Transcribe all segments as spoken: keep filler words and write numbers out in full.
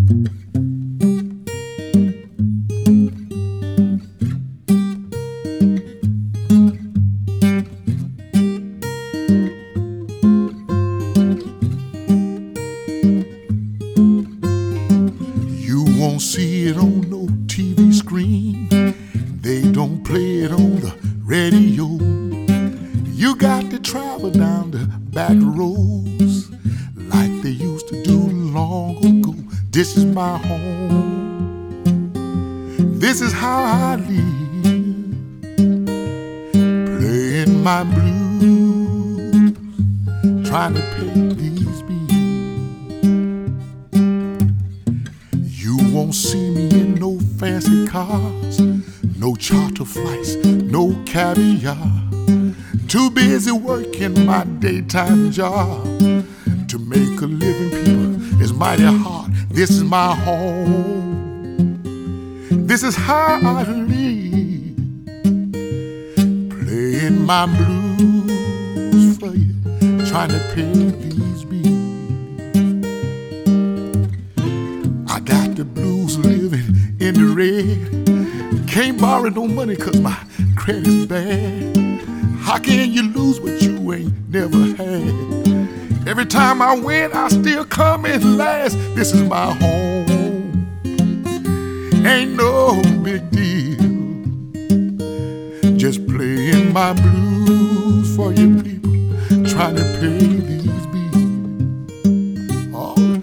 You won't see it on no T V screen. They don't play it on the radio. You got to travel down the back roads like they used to do long ago. This is my home. This is how I live. Playing my blues, trying to pay these bills. You won't see me in no fancy cars, no charter flights, no caviar. Too busy working my daytime job. To make a living, people, is mighty hard. This is my home. This is how I live. Playing my blues for you, trying to pay these bills. I got the blues living in the red. Can't borrow no money cause my credit's bad. How can you lose what you ain't never had? Every time I win, I still come in last. This is my home. Ain't no big deal. Just playing my blues for you people, trying to pay these bills. Oh.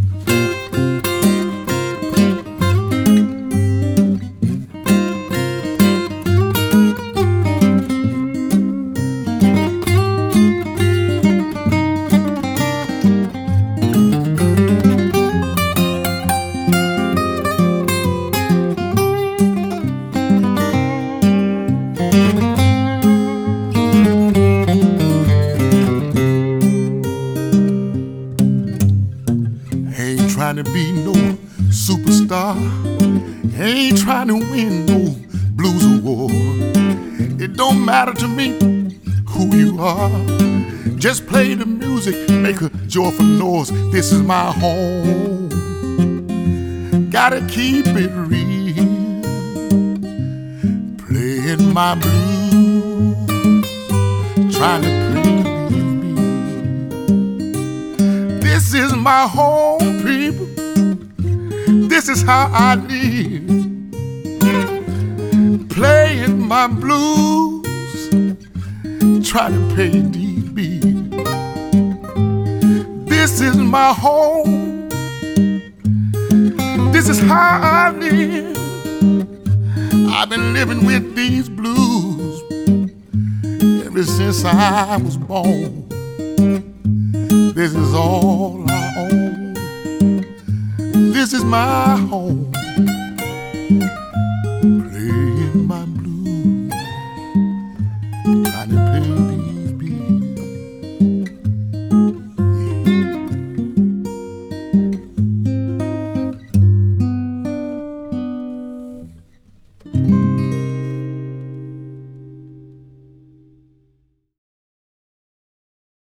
Ain't trying to be no superstar. Ain't trying to win no blues award. It don't matter to me who you are. Just play the music, make a joyful noise. This is my home. Gotta keep it real. Playing my blues, trying to play these bills. This is my home, people. This is how I live. Playing my blues, trying to pay these bills. This is my home. This is how I live. I've been living with these blues ever since I was born. This is all I own. This is my home.